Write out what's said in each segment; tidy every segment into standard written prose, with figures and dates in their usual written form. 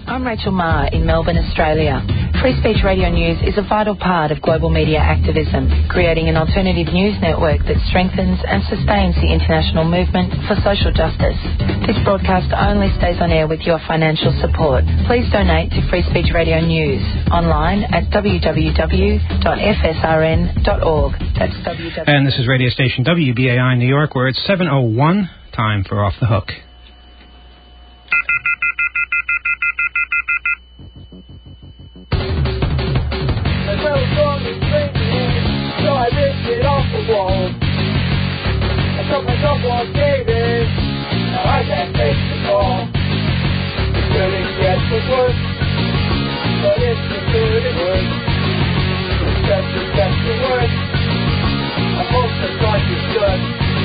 I'm Rachel Marr in Melbourne, Australia. Free Speech Radio News is a vital part of global media activism, creating an alternative news network that strengthens and sustains the international movement for social justice. This broadcast only stays on air with your financial support. Please donate to Free Speech Radio News online at www.fsrn.org. That's www. And this is radio station WBAI New York, where it's 7:01, time for Off the Hook. On David, now I can't take the call. It really gets the worst, but it's the good and worst. It's just the worst. I hope that's what you should.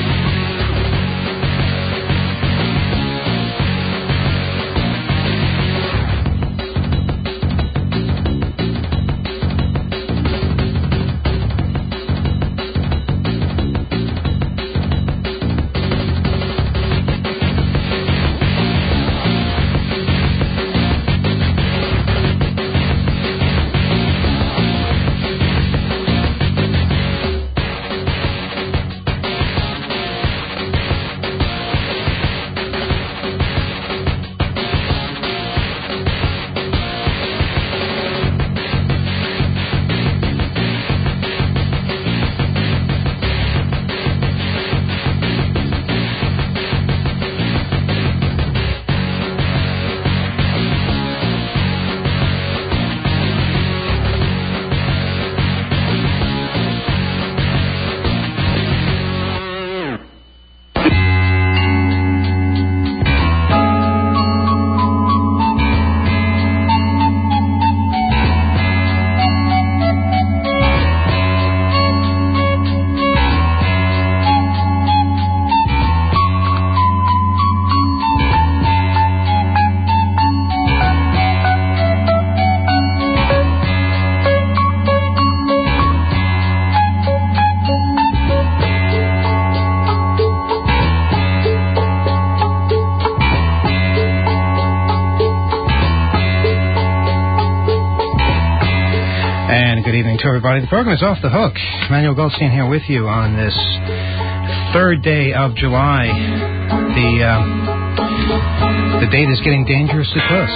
To everybody, the program is Off the Hook. Emmanuel Goldstein here with you on this third day of July. The date is getting dangerously close.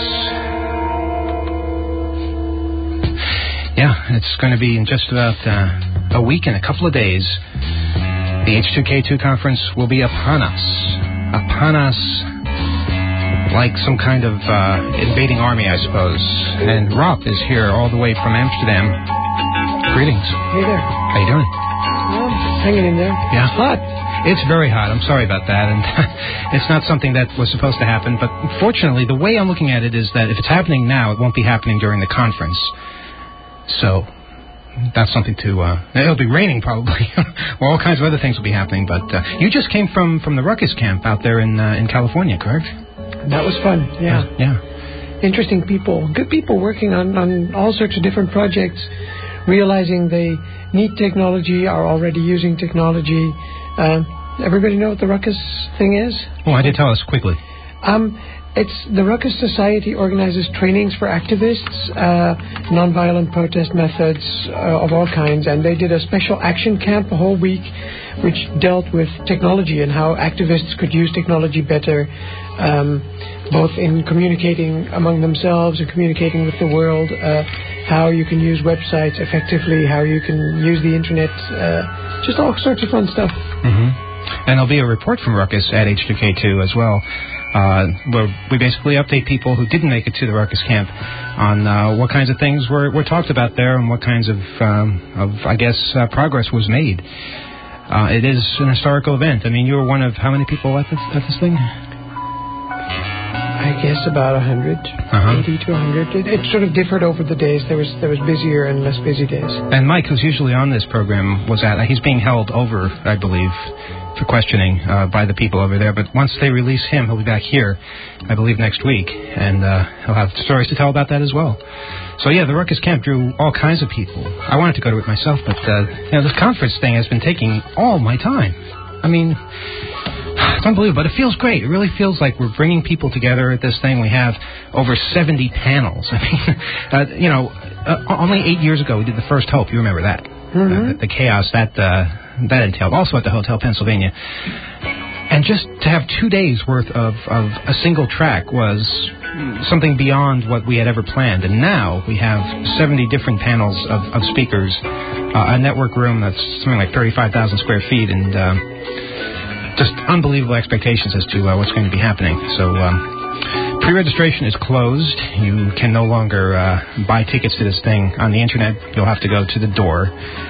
Yeah, it's going to be in just about a week and a couple of days. The H2K2 conference will be upon us. Upon us like some kind of invading army, I suppose. And Rob is here all the way from Amsterdam. Greetings. Hey there. How you doing? Well, hanging in there. Yeah. It's hot. It's very hot. I'm sorry about that. And it's not something that was supposed to happen. But fortunately, the way I'm looking at it is that if it's happening now, it won't be happening during the conference. So that's something to... it'll be raining probably. Or all kinds of other things will be happening. But you just came from the Ruckus camp out there in California, correct? That was fun, yeah. Yeah. Interesting people. Good people working on all sorts of different projects. Realizing they need technology, are already using technology. Everybody know what the Ruckus thing is? Well, I did tell us quickly. It's the Ruckus Society organizes trainings for activists, nonviolent protest methods of all kinds, and they did a special action camp a whole week, which dealt with technology and how activists could use technology better, both in communicating among themselves and communicating with the world, how you can use websites effectively, how you can use the internet, just all sorts of fun stuff. Mm-hmm. And there'll be a report from Ruckus at H2K2 as well, where we basically update people who didn't make it to the Ruckus camp on what kinds of things were talked about there and what kinds of progress was made. It is an historical event. I mean, you were one of how many people at this thing? I guess about 100, 80 to 100. It sort of differed over the days. There was busier and less busy days. And Mike, who's usually on this program, he's being held over, I believe, for questioning by the people over there. But once they release him, he'll be back here, I believe, next week, and he'll have stories to tell about that as well. So yeah, the Ruckus camp drew all kinds of people. I wanted to go to it myself, but this conference thing has been taking all my time. I mean, unbelievable, but it feels great. It really feels like we're bringing people together at this thing. We have over 70 panels. I mean, only 8 years ago we did the first Hope. You remember that? Mm-hmm. The chaos that entailed, also at the Hotel Pennsylvania. And just to have 2 days worth of a single track was something beyond what we had ever planned. And now we have 70 different panels of speakers, a network room that's something like 35,000 square feet, and just unbelievable expectations as to what's going to be happening. So pre-registration is closed. You can no longer buy tickets to this thing on the Internet. You'll have to go to the door.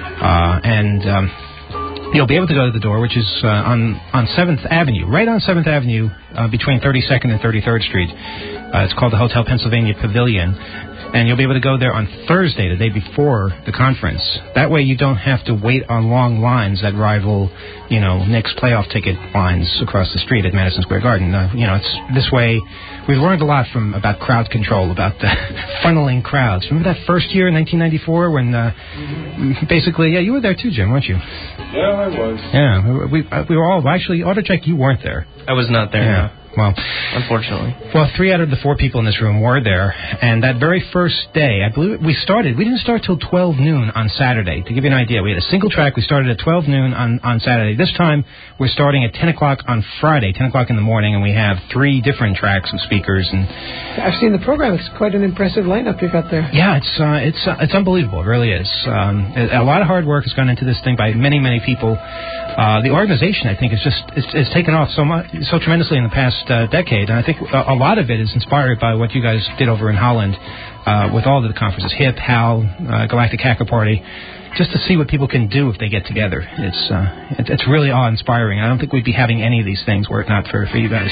You'll be able to go to the door, which is on 7th Avenue, right on 7th Avenue, between 32nd and 33rd Street. It's called the Hotel Pennsylvania Pavilion. And you'll be able to go there on Thursday, the day before the conference. That way you don't have to wait on long lines that rival, Knicks playoff ticket lines across the street at Madison Square Garden. It's this way. We've learned a lot about crowd control, about funneling crowds. Remember that first year in 1994 when basically, you were there too, Jim, weren't you? Yeah, I was. Yeah, we were all, actually, AutoCheck, you weren't there. I was not there, yeah. No. Well, unfortunately. Well, 3 out of the 4 people in this room were there, and that very first day, I believe we didn't start till 12 noon on Saturday. To give you an idea, we had a single track. We started at 12 noon on Saturday. This time, we're starting at 10 o'clock on Friday, 10 o'clock in the morning, and we have 3 different tracks of speakers. And I've seen the program. It's quite an impressive lineup you got there. Yeah, it's unbelievable. It really is. A lot of hard work has gone into this thing by many, many people. The organization, I think, is taken off so tremendously in the past decade, and I think a lot of it is inspired by what you guys did over in Holland with all of the conferences, HIP, HAL, Galactic Hacker Party, just to see what people can do if they get together. It's really awe-inspiring. I don't think we'd be having any of these things were it not for you guys.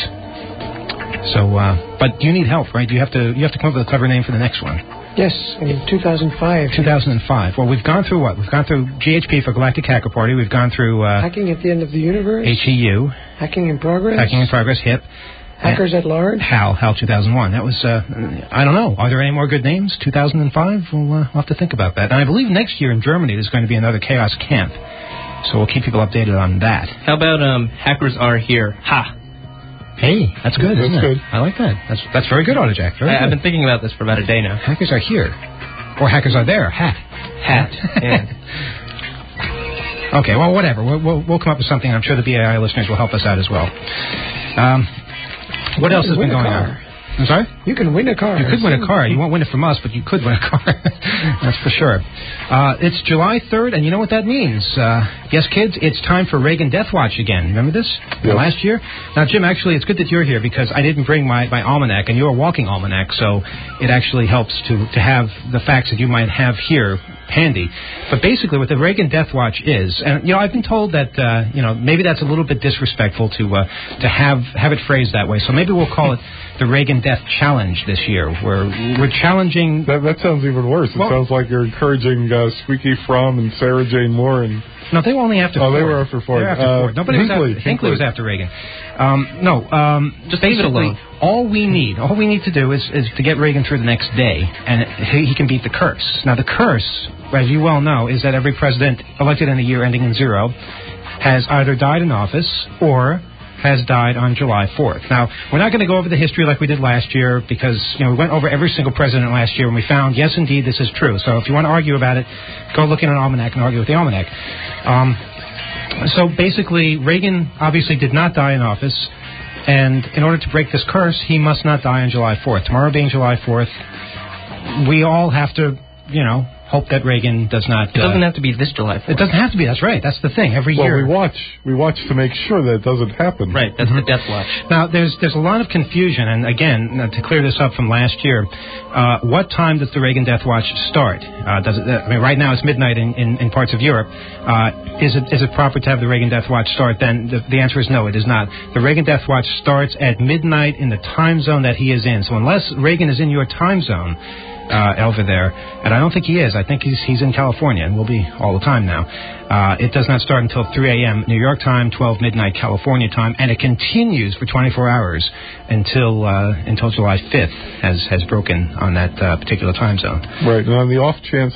So, but you need help, right? You have to come up with a clever name for the next one. Yes, in 2005. 2005. Well, we've gone through what? We've gone through GHP for Galactic Hacker Party. We've gone through Hacking at the End of the Universe. HEU. Hacking in Progress. Hacking in Progress, HIP. Hackers at Large. HAL 2001. That was, I don't know. Are there any more good names? 2005? We'll have to think about that. And I believe next year in Germany there's going to be another Chaos Camp. So we'll keep people updated on that. How about Hackers Are Here? Ha! Hey, that's good, isn't it? Good. I like that. That's very good, AutoJack. I've been thinking about this for about a day now. Hackers are here. Or hackers are there. Hat. Yeah. Okay, well, whatever. We'll come up with something. I'm sure the BAI listeners will help us out as well. What else has been going on? I'm sorry? You can win a car. You could win a car. You won't win it from us, but you could win a car. That's for sure. It's July 3rd, and you know what that means. Yes, kids, it's time for Reagan Death Watch again. Remember this? Yep. Last year? Now, Jim, actually, it's good that you're here because I didn't bring my almanac, and you're a walking almanac, so it actually helps to have the facts that you might have here handy. But basically what the Reagan Death Watch is, and I've been told that maybe that's a little bit disrespectful to have it phrased that way. So maybe we'll call it the Reagan Death Challenge this year, where we're challenging. That sounds even worse. It sounds like you're encouraging Squeaky Fromm and Sarah Jane Moore and. No, they were only after Ford. Oh, they were after Ford. They were after Ford. Nobody Hinckley was after Reagan. Just leave it alone. All we need to do is to get Reagan through the next day, and he can beat the curse. Now, the curse, as you well know, is that every president elected in a year ending in 0 has either died in office or has died on July 4th. Now, we're not going to go over the history like we did last year because, we went over every single president last year and we found, yes, indeed, this is true. So if you want to argue about it, go look in an almanac and argue with the almanac. So basically, Reagan obviously did not die in office, and in order to break this curse, he must not die on July 4th. Tomorrow being July 4th, we all have to, hope that Reagan does not. It doesn't have to be this July 4th. It doesn't have to be. That's right. That's the thing. Every year. we watch to make sure that it doesn't happen. Right. That's the Death Watch. Now, there's a lot of confusion, and again, to clear this up from last year, what time does the Reagan Death Watch start? Right now it's midnight in parts of Europe. Is it proper to have the Reagan Death Watch start then? The answer is no, it is not. The Reagan Death Watch starts at midnight in the time zone that he is in. So unless Reagan is in your time zone, over there, and I don't think he is. I think he's in California, and will be all the time now. It does not start until 3 a.m. New York time, 12 midnight California time, and it continues for 24 hours until July 5th has broken on that particular time zone. Right, and on the off chance that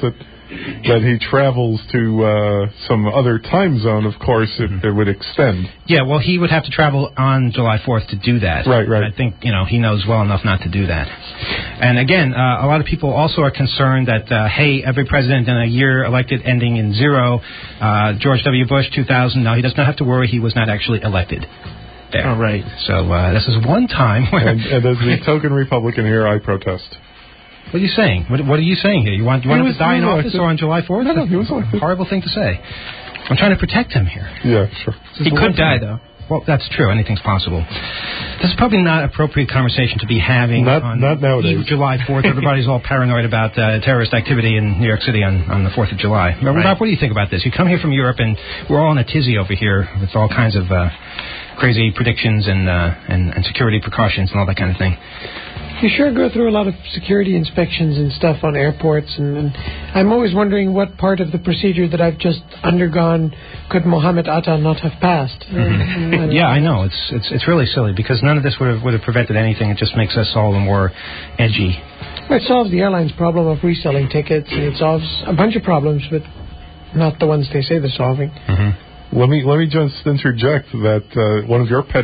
that he travels to some other time zone, of course, it would extend. Yeah, well, he would have to travel on July 4th to do that. Right. I think, he knows well enough not to do that. And again, a lot of people also are concerned that, hey, every president in a year elected ending in 0, George W. Bush, 2000, no, he does not have to worry, he was not actually elected. There. All right. So this is one time where... And as the token Republican here, I protest. What are you saying? What are you saying here? You want him to die in office or on July 4th? No, he was elected. Horrible thing to say. I'm trying to protect him here. Yeah, sure. He could die, though. Well, that's true. Anything's possible. This is probably not an appropriate conversation to be having on not nowadays. July 4th. Everybody's all paranoid about terrorist activity in New York City on the 4th of July. Rob, what do you think about this? You come here from Europe, and we're all in a tizzy over here with all kinds of crazy predictions and security precautions and all that kind of thing. You sure go through a lot of security inspections and stuff on airports, and I'm always wondering what part of the procedure that I've just undergone could Mohammed Atta not have passed. Yeah, I know. It's really silly because none of this would have prevented anything. It just makes us all the more edgy. It solves the airline's problem of reselling tickets, and it solves a bunch of problems, but not the ones they say they're solving. Mm-hmm. Let me just interject that one of your pet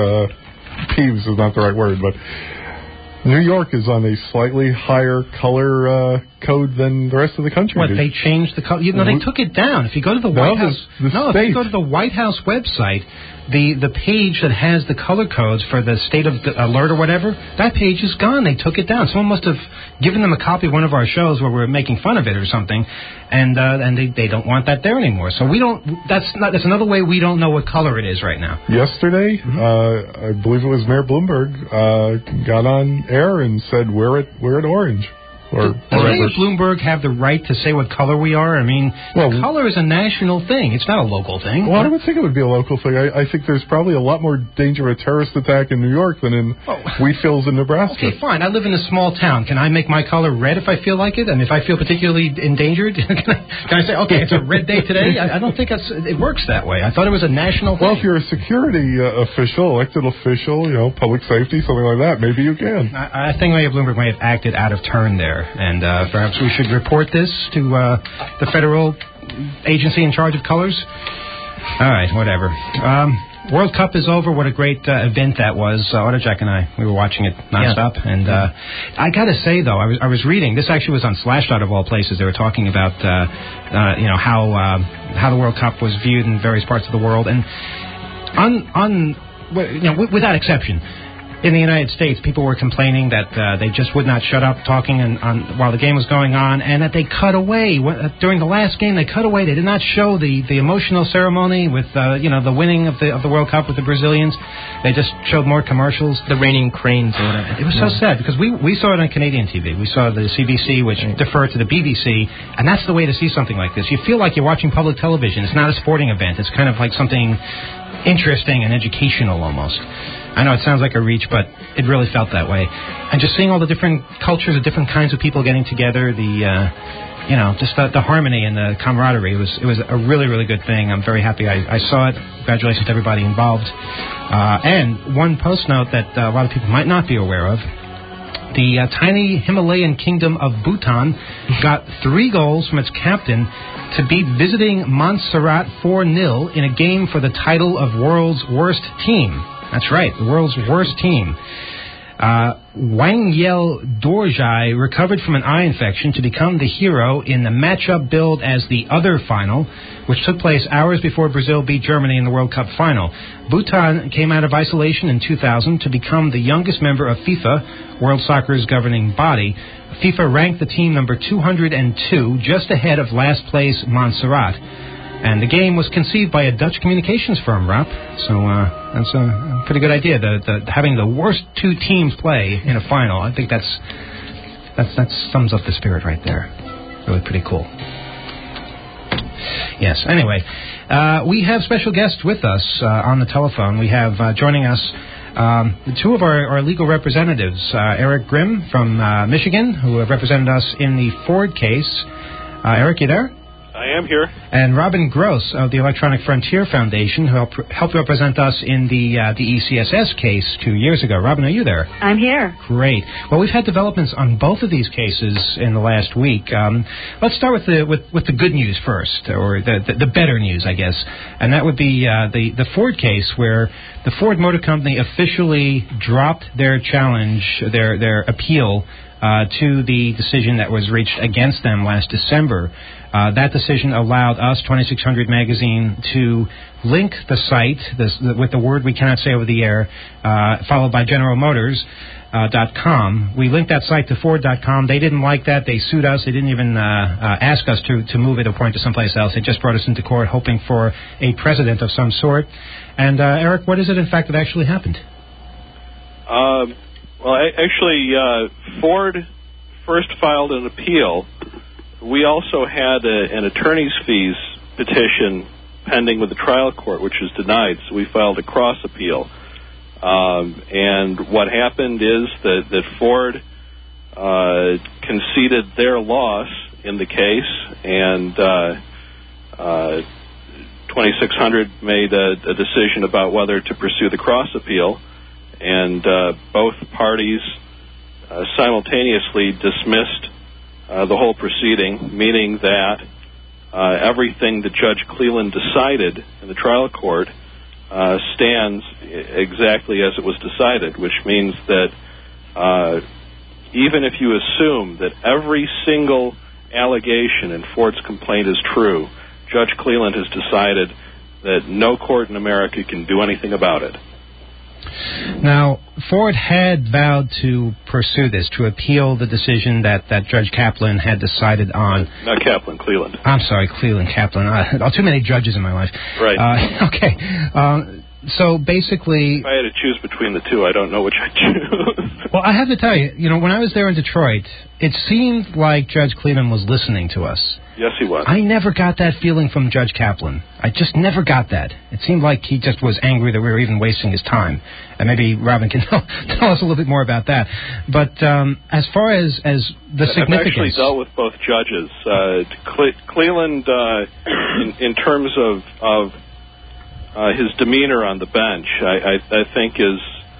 peeves is not the right word, but New York is on a slightly higher color code than the rest of the country. What, they changed the color? They took it down. If you go to the White House... if you go to the White House website, the page that has the color codes for the state of the alert or whatever, that page is gone. They took it down. Someone must have given them a copy of one of our shows where we were making fun of it or something, and they don't want that there anymore. So we don't... That's another way we don't know what color it is right now. Yesterday, I believe it was Mayor Bloomberg got on air and said we're at orange. Does Mayor Bloomberg have the right to say what color we are? I mean, color is a national thing. It's not a local thing. Well, I would think it would be a local thing. I think there's probably a lot more danger of a terrorist attack in New York than in Wheatfields in Nebraska. Okay, fine. I live in a small town. Can I make my color red if I feel like it? And if I feel particularly endangered, can I say, okay, it's a red day today? I don't think it works that way. I thought it was a national thing. Well, if you're a security official, elected official, public safety, something like that, maybe you can. I think Mayor Bloomberg may have acted out of turn there. And perhaps we should report this to the federal agency in charge of colors. All right, whatever. World Cup is over. What a great event that was. AutoJack and I, we were watching it nonstop. Yeah. And I got to say, though, I was reading. This actually was on Slashdot of all places. They were talking about, how the World Cup was viewed in various parts of the world. And without exception, in the United States, people were complaining that they just would not shut up talking while the game was going on, and that they cut away. During the last game, they cut away. They did not show the emotional ceremony with the winning of the World Cup with the Brazilians. They just showed more commercials. The raining cranes or whatever. It was so sad because we saw it on Canadian TV. We saw the CBC, which deferred to the BBC, and that's the way to see something like this. You feel like you're watching public television. It's not a sporting event. It's kind of like something interesting and educational almost. I know it sounds like a reach, but it really felt that way. And just seeing all the different cultures, the different kinds of people getting together, the harmony and the camaraderie, it was a really, really good thing. I'm very happy I saw it. Congratulations to everybody involved. And one post note that a lot of people might not be aware of. The tiny Himalayan kingdom of Bhutan got 3 goals from its captain to beat visiting Montserrat 4-0 in a game for the title of world's worst team. That's right, the world's worst team. Wangyal Dorjai recovered from an eye infection to become the hero in the matchup billed as the other final, which took place hours before Brazil beat Germany in the World Cup final. Bhutan came out of isolation in 2000 to become the youngest member of FIFA, World Soccer's governing body. FIFA ranked the team number 202, just ahead of last place Montserrat. And the game was conceived by a Dutch communications firm, Rob. So that's a pretty good idea. Having the worst 2 teams play in a final, I think that sums up the spirit right there. Really pretty cool. Yes. Anyway, we have special guests with us on the telephone. We have joining us 2 of our legal representatives, Eric Grimm from Michigan, who have represented us in the Ford case. Eric, you there? I I am here. And Robin Gross of the Electronic Frontier Foundation, who helped represent us in the ECSS case 2 years ago. Robin, are you there? I'm here. Great. Well, we've had developments on both of these cases in the last week. Let's start with the good news first, or the better news, I guess. And that would be the Ford case, where the Ford Motor Company officially dropped their challenge, their appeal to the decision that was reached against them last December. That decision allowed us, 2600 Magazine, to link the site with the word we cannot say over the air, followed by General Motors. .com. We linked that site to Ford.com. They didn't like that. They sued us. They didn't even ask us to move it or point to someplace else. They just brought us into court hoping for a precedent of some sort. And, Eric, what is it, in fact, that actually happened? Well, actually, Ford first filed an appeal. We also had an attorney's fees petition pending with the trial court, which was denied, so we filed a cross appeal. And what happened is that Ford conceded their loss in the case, and 2600 made a decision about whether to pursue the cross appeal, and both parties simultaneously dismissed the whole proceeding, meaning that everything that Judge Cleland decided in the trial court stands exactly as it was decided, which means that even if you assume that every single allegation in Ford's complaint is true, Judge Cleland has decided that no court in America can do anything about it. Now, Ford had vowed to pursue this, to appeal the decision that Judge Kaplan had decided on. Not Kaplan, Cleland. I'm sorry, Cleland, Kaplan. Too many judges in my life. Right. Okay. So basically... If I had to choose between the two, I don't know which I'd choose. Well, I have to tell you, when I was there in Detroit, it seemed like Judge Cleland was listening to us. Yes, he was. I never got that feeling from Judge Kaplan. I just never got that. It seemed like he just was angry that we were even wasting his time. And maybe Robin can tell us a little bit more about that. But as far as the significance... I've actually dealt with both judges. Cleland, in terms of his demeanor on the bench, I think is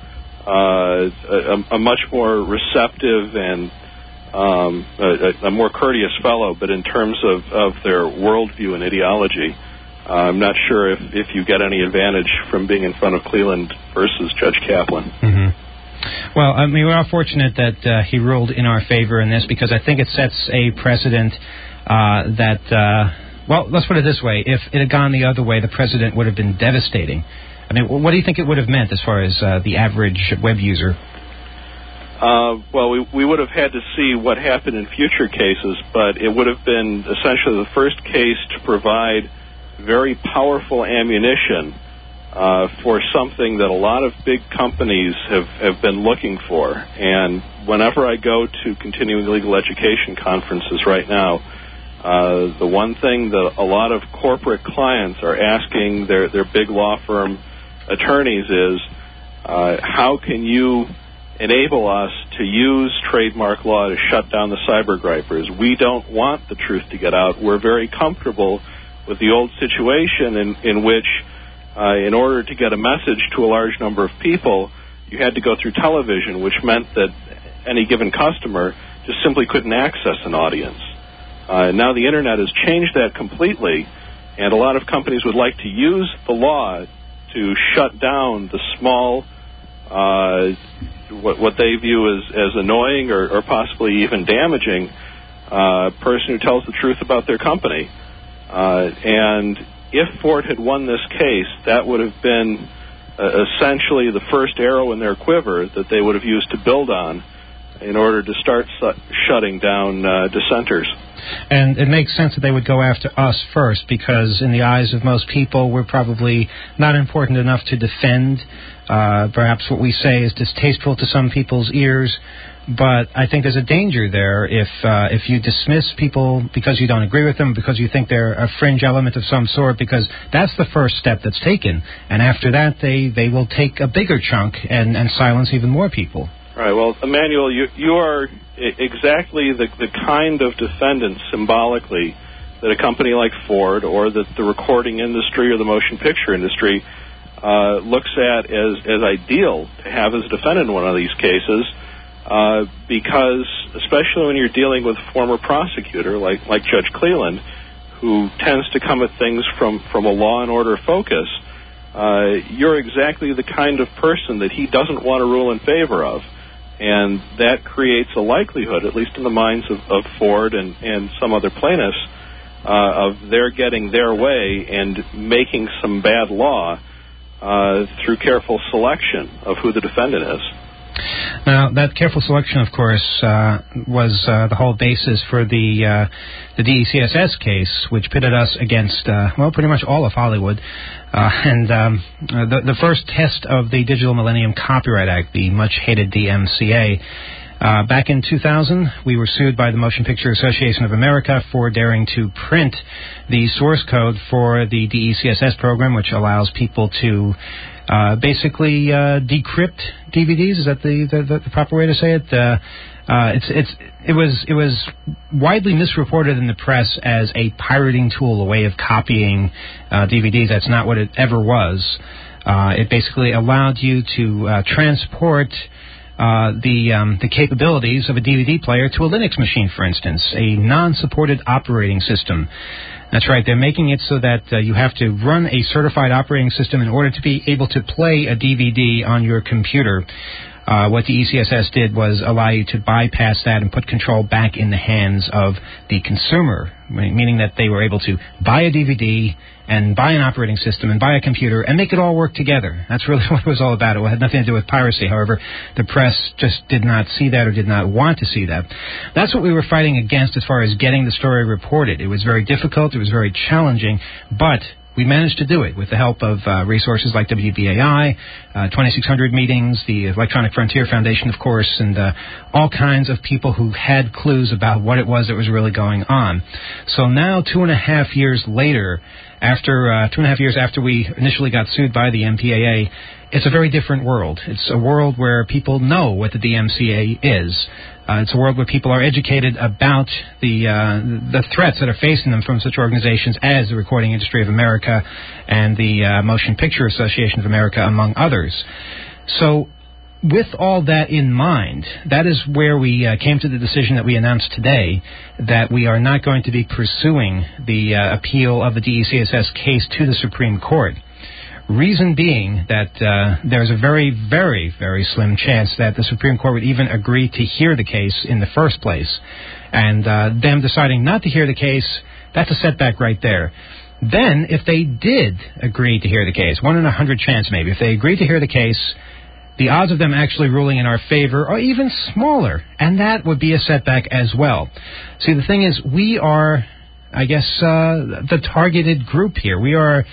a much more receptive and a more courteous fellow, but in terms of their worldview and ideology, I'm not sure if you get any advantage from being in front of Cleland versus Judge Kaplan. Mm-hmm. Well, I mean, we are fortunate that he ruled in our favor in this, because I think it sets a precedent well, let's put it this way. If it had gone the other way, the precedent would have been devastating. I mean, what do you think it would have meant as far as the average web user? Well, we would have had to see what happened in future cases, but it would have been essentially the first case to provide very powerful ammunition for something that a lot of big companies have been looking for. And whenever I go to continuing legal education conferences right now, the one thing that a lot of corporate clients are asking their big law firm attorneys is, how can you enable us to use trademark law to shut down the cyber gripers? We don't want the truth to get out. We're very comfortable with the old situation in which, in order to get a message to a large number of people, you had to go through television, which meant that any given customer just simply couldn't access an audience. Now the Internet has changed that completely, and a lot of companies would like to use the law to shut down the small, what they view as annoying or possibly even damaging person who tells the truth about their company. And if Ford had won this case, that would have been essentially the first arrow in their quiver that they would have used to build on in order to start shutting down dissenters. And it makes sense that they would go after us first, because in the eyes of most people, we're probably not important enough to defend. Perhaps what we say is distasteful to some people's ears. But I think there's a danger there if you dismiss people because you don't agree with them, because you think they're a fringe element of some sort, because that's the first step that's taken. And after that, they will take a bigger chunk and silence even more people. Right. Well, Emmanuel, you are exactly the kind of defendant symbolically that a company like Ford or that the recording industry or the motion picture industry looks at as ideal to have as a defendant in one of these cases, because especially when you're dealing with a former prosecutor like Judge Cleland, who tends to come at things from a law and order focus, you're exactly the kind of person that he doesn't want to rule in favor of. And that creates a likelihood, at least in the minds of Ford and some other plaintiffs, of their getting their way and making some bad law through careful selection of who the defendant is. Now, that careful selection, of course, was the whole basis for the DECSS case, which pitted us against, pretty much all of Hollywood. The first test of the Digital Millennium Copyright Act, the much-hated DMCA. Back in 2000, we were sued by the Motion Picture Association of America for daring to print the source code for the DECSS program, which allows people to basically decrypt DVDs. Is that the proper way to say it? It was widely misreported in the press as a pirating tool, a way of copying DVDs. That's not what it ever was. It basically allowed you to transport the capabilities of a DVD player to a Linux machine, for instance, a non-supported operating system. That's right, they're making it so that you have to run a certified operating system in order to be able to play a DVD on your computer. What the ECSS did was allow you to bypass that and put control back in the hands of the consumer, meaning that they were able to buy a DVD and buy an operating system and buy a computer and make it all work together. That's really what it was all about. It had nothing to do with piracy. However, the press just did not see that or did not want to see that. That's what we were fighting against as far as getting the story reported. It was very difficult. It was very challenging, but we managed to do it with the help of resources like WBAI, 2600 meetings, the Electronic Frontier Foundation, of course, and all kinds of people who had clues about what it was that was really going on. So now, 2.5 years later, after 2.5 years after we initially got sued by the MPAA, it's a very different world. It's a world where people know what the DMCA is. It's a world where people are educated about the threats that are facing them from such organizations as the Recording Industry of America and the Motion Picture Association of America, among others. So with all that in mind, that is where we came to the decision that we announced today, that we are not going to be pursuing the appeal of the DECSS case to the Supreme Court. Reason being that there's a very, very, very slim chance that the Supreme Court would even agree to hear the case in the first place. And them deciding not to hear the case, that's a setback right there. Then, if they did agree to hear the case, 1 in 100 chance maybe, if they agreed to hear the case, the odds of them actually ruling in our favor are even smaller, and that would be a setback as well. See, the thing is, we are, I guess, the targeted group here. We are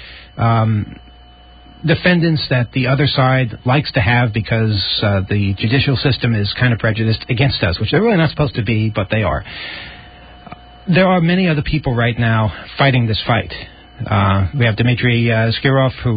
defendants that the other side likes to have because the judicial system is kind of prejudiced against us, which they're really not supposed to be, but they are. There are many other people right now fighting this fight. We have Dmitry Skirov, who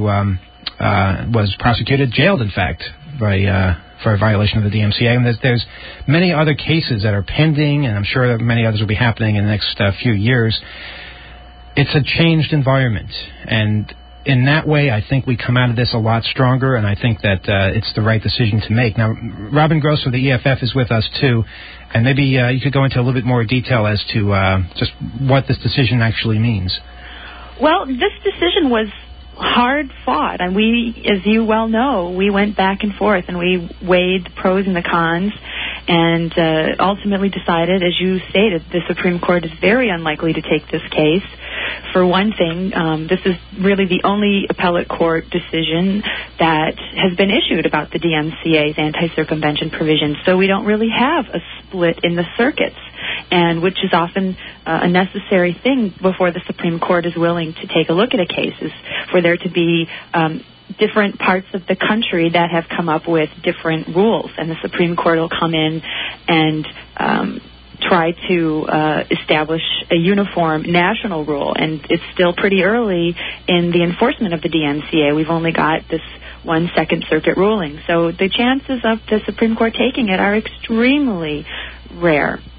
was prosecuted, jailed, in fact, for a violation of the DMCA. And there's many other cases that are pending, and I'm sure that many others will be happening in the next few years. It's a changed environment, and in that way, I think we come out of this a lot stronger, and I think that it's the right decision to make. Now, Robin Gross of the EFF is with us, too, and maybe you could go into a little bit more detail as to just what this decision actually means. Well, this decision was hard fought, and we, as you well know, we went back and forth, and we weighed the pros and the cons, and ultimately decided, as you stated, the Supreme Court is very unlikely to take this case. For one thing, this is really the only appellate court decision that has been issued about the DMCA's anti-circumvention provisions, so we don't really have a split in the circuits, and which is often a necessary thing before the Supreme Court is willing to take a look at a case, is for there to be different parts of the country that have come up with different rules, and the Supreme Court will come in and try to establish a uniform national rule. And it's still pretty early in the enforcement of the DMCA. We've only got this one Second Circuit ruling. So the chances of the Supreme Court taking it are extremely rare.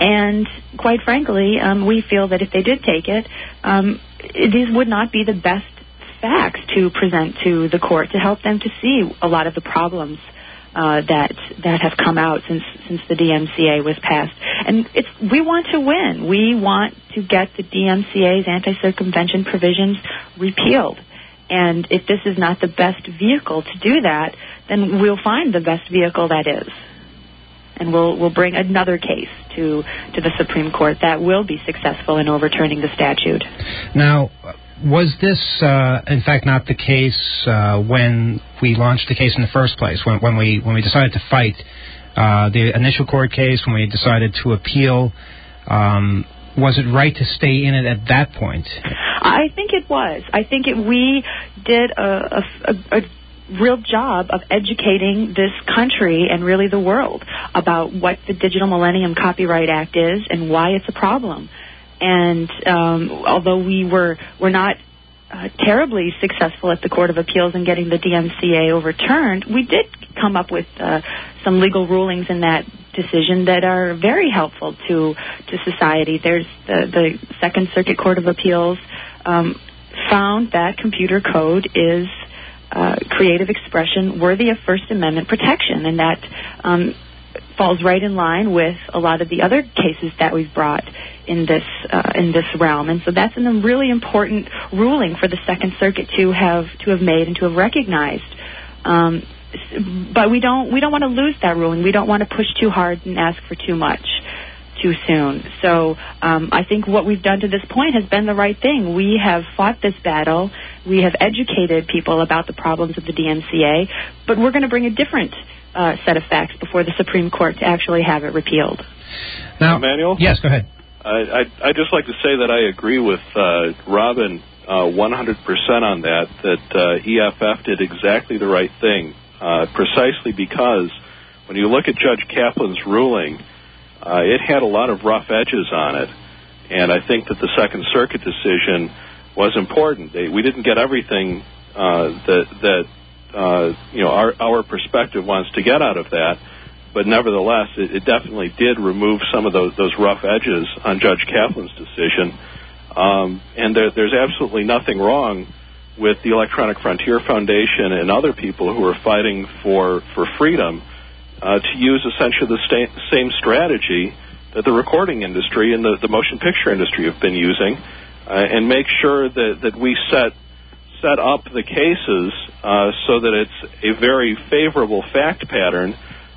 And quite frankly, we feel that if they did take it, these would not be the best facts to present to the court to help them to see a lot of the problems that have come out since the DMCA was passed. And we want to win. We want to get the DMCA's anti-circumvention provisions repealed. And if this is not the best vehicle to do that, then we'll find the best vehicle that is. And we'll bring another case to the Supreme Court that will be successful in overturning the statute. Now, was this, in fact, not the case when we launched the case in the first place, when we decided to fight the initial court case, when we decided to appeal? Was it right to stay in it at that point? I think it was. I think we did a real job of educating this country and really the world about what the Digital Millennium Copyright Act is and why it's a problem. And although we were not terribly successful at the Court of Appeals in getting the DMCA overturned, we did come up with some legal rulings in that decision that are very helpful to society. There's the Second Circuit Court of Appeals found that computer code is creative expression worthy of First Amendment protection, and that falls right in line with a lot of the other cases that we've brought in this realm. And so that's a really important ruling for the Second Circuit to have made and to have recognized. But we don't want to lose that ruling. We don't want to push too hard and ask for too much too soon. So I think what we've done to this point has been the right thing. We have fought this battle. We have educated people about the problems of the DMCA, but we're going to bring a different set of facts before the Supreme Court to actually have it repealed. Now, Emmanuel? Yes, go ahead. I'd just like to say that I agree with Robin 100% on that EFF did exactly the right thing, precisely because when you look at Judge Kaplan's ruling, it had a lot of rough edges on it, and I think that the Second Circuit decision was important. We didn't get everything that our perspective wants to get out of that, but nevertheless, it definitely did remove some of those rough edges on Judge Kaplan's decision, and there's absolutely nothing wrong with the Electronic Frontier Foundation and other people who are fighting for freedom to use essentially the same strategy that the recording industry and the motion picture industry have been using, and make sure that we set up the cases so that it's a very favorable fact pattern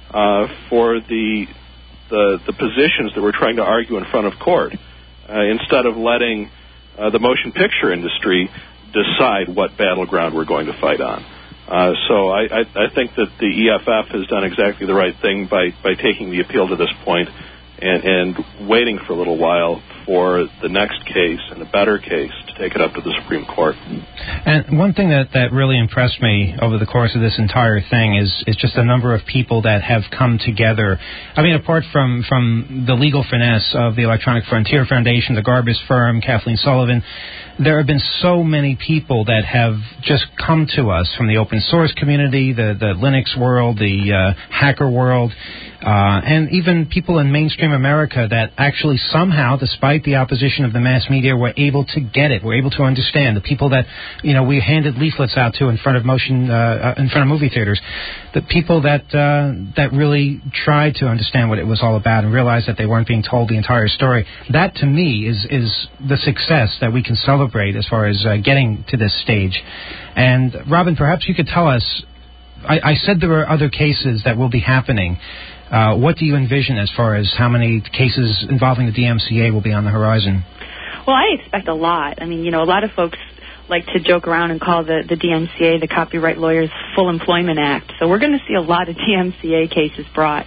for the positions that we're trying to argue in front of court, instead of letting the motion picture industry decide what battleground we're going to fight on. So I think that the EFF has done exactly the right thing by taking the appeal to this point and waiting for a little while for the next case and a better case to take it up to the Supreme Court. And one thing that really impressed me over the course of this entire thing is just the number of people that have come together. I mean, apart from the legal finesse of the Electronic Frontier Foundation, the Garbus firm, Kathleen Sullivan, there have been so many people that have just come to us from the open source community, the Linux world, the hacker world, and even people in mainstream America that actually somehow, despite the opposition of the mass media, were able to get it, were able to understand. The people that, we handed leaflets out to in front of movie theaters, the people that really tried to understand what it was all about and realized that they weren't being told the entire story. That, to me, is the success that we can celebrate as far as getting to this stage. And, Robin, perhaps you could tell us, I said there were other cases that will be happening. What do you envision as far as how many cases involving the DMCA will be on the horizon? Well, I expect a lot. I mean, a lot of folks like to joke around and call the DMCA, the Copyright Lawyers Full Employment Act. So we're going to see a lot of DMCA cases brought.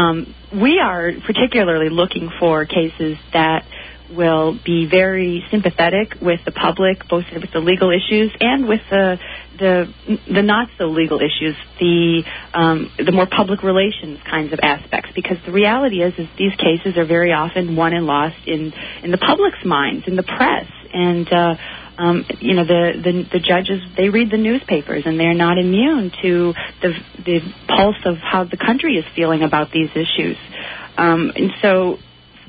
We are particularly looking for cases that will be very sympathetic with the public, both with the legal issues and with the not so legal issues, the more public relations kinds of aspects. Because the reality is these cases are very often won and lost in the public's minds, in the press, and the judges, they read the newspapers and they're not immune to the pulse of how the country is feeling about these issues, and so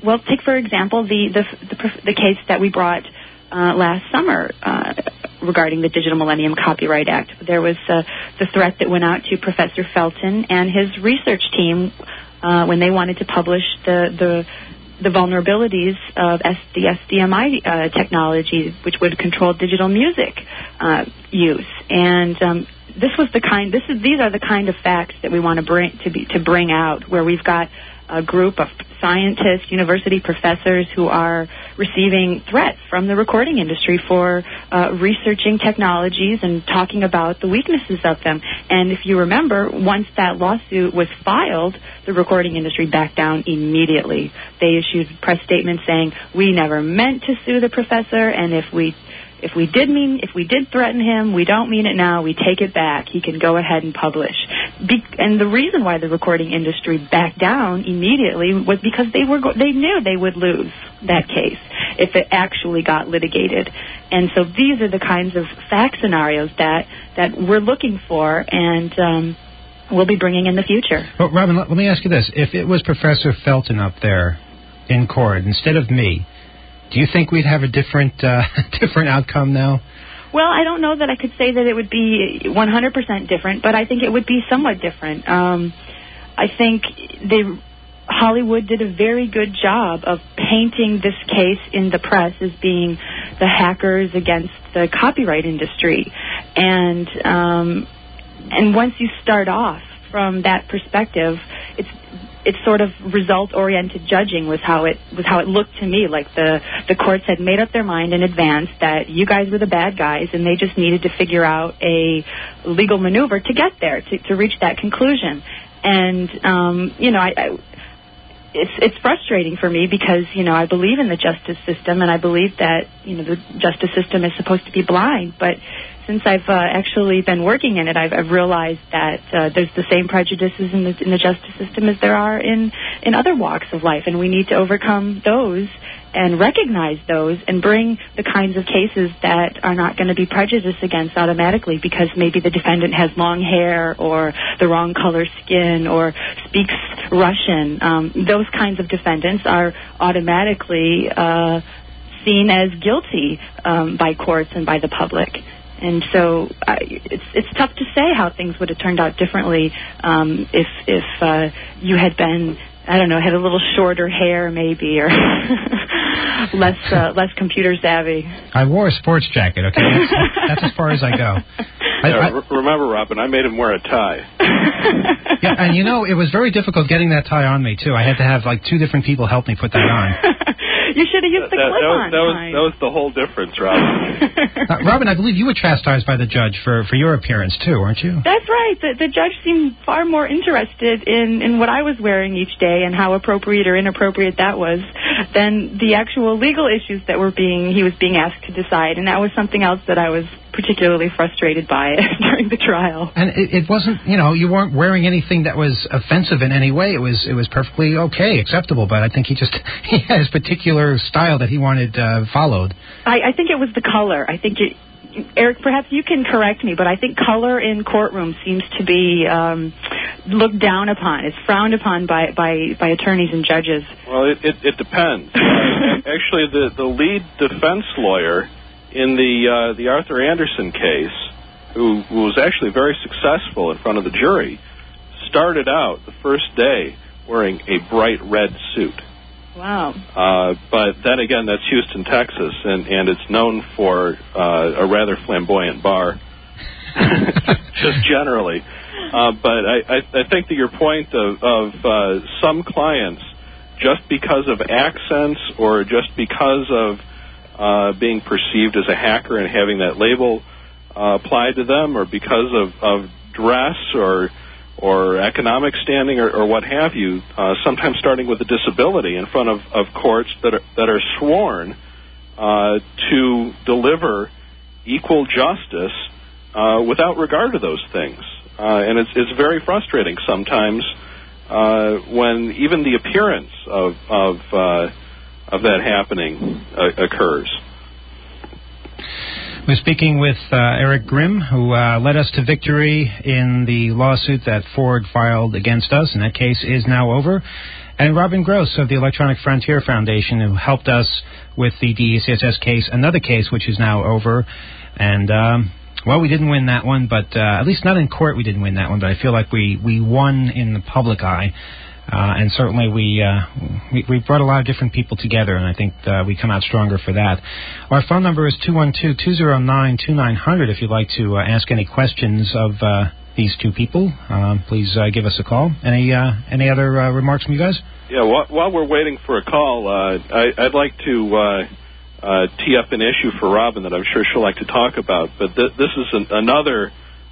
Well, take for example the case that we brought last summer regarding the Digital Millennium Copyright Act. There was the threat that went out to Professor Felton and his research team when they wanted to publish the vulnerabilities of the SDMI technology, which would control digital music use. And these are the kind of facts that we want to bring out, where we've got a group of scientists, university professors who are receiving threats from the recording industry for researching technologies and talking about the weaknesses of them. And if you remember, once that lawsuit was filed, the recording industry backed down immediately. They issued press statements saying, we never meant to sue the professor, and if we did threaten him, we don't mean it now, we take it back. He can go ahead and publish. And the reason why the recording industry backed down immediately was because they knew they would lose that case if it actually got litigated. And so these are the kinds of fact scenarios that we're looking for and we'll be bringing in the future. Well, Robin, let me ask you this. If it was Professor Felton up there in court instead of me, do you think we'd have a different outcome now? Well, I don't know that I could say that it would be 100% different, but I think it would be somewhat different. I think Hollywood did a very good job of painting this case in the press as being the hackers against the copyright industry. And once you start off from that perspective, it's sort of result-oriented judging was how it looked to me. Like the courts had made up their mind in advance that you guys were the bad guys, and they just needed to figure out a legal maneuver to get there, to reach that conclusion. And it's frustrating for me because I believe in the justice system, and I believe that the justice system is supposed to be blind, but since I've actually been working in it, I've realized that there's the same prejudices in the justice system as there are in other walks of life, and we need to overcome those and recognize those and bring the kinds of cases that are not going to be prejudiced against automatically because maybe the defendant has long hair or the wrong color skin or speaks Russian. Those kinds of defendants are automatically seen as guilty by courts and by the public. And so it's tough to say how things would have turned out differently if you had been, I don't know, had a little shorter hair maybe, or less computer savvy. I wore a sports jacket, okay? That's as far as I go. Remember, Robin, I made him wear a tie. Yeah, and it was very difficult getting that tie on me, too. I had to have, two different people help me put that on. You should have used the clip-on tie. That was the whole difference, Robin. Robin, I believe you were chastised by the judge for your appearance, too, weren't you? That's right. The judge seemed far more interested in what I was wearing each day and how appropriate or inappropriate that was than the actual legal issues that he was being asked to decide. And that was something else that I was particularly frustrated by during the trial. And it wasn't, you weren't wearing anything that was offensive in any way. It was perfectly okay, acceptable. But I think he had his particular style that he wanted followed. I think it was the color. I think Eric, perhaps you can correct me, but I think color in courtrooms seems to be looked down upon. It's frowned upon by attorneys and judges. Well, it depends. Actually, the lead defense lawyer in the Arthur Anderson case, who was actually very successful in front of the jury, started out the first day wearing a bright red suit. Wow. But then again, that's Houston, Texas, and it's known for a rather flamboyant bar, just generally. But I think that your point of some clients, just because of accents or just because of being perceived as a hacker and having that label applied to them, or because of dress or economic standing or what have you, sometimes starting with a disability in front of courts that are sworn to deliver equal justice without regard to those things. And it's very frustrating sometimes when even the appearance of that happening occurs. We're speaking with Eric Grimm, who led us to victory in the lawsuit that Ford filed against us, and that case is now over. And Robin Gross of the Electronic Frontier Foundation, who helped us with the DECSS case, another case which is now over. And, well, we didn't win that one, but at least not in court we didn't win that one, but I feel like we won in the public eye. And certainly we brought a lot of different people together, and I think we come out stronger for that. Our phone number is 212-209-2900 if you'd like to ask any questions of these two people. Please give us a call. Any other remarks from you guys? Yeah, while we're waiting for a call, I'd like to tee up an issue for Robin that I'm sure she'll like to talk about. But this is another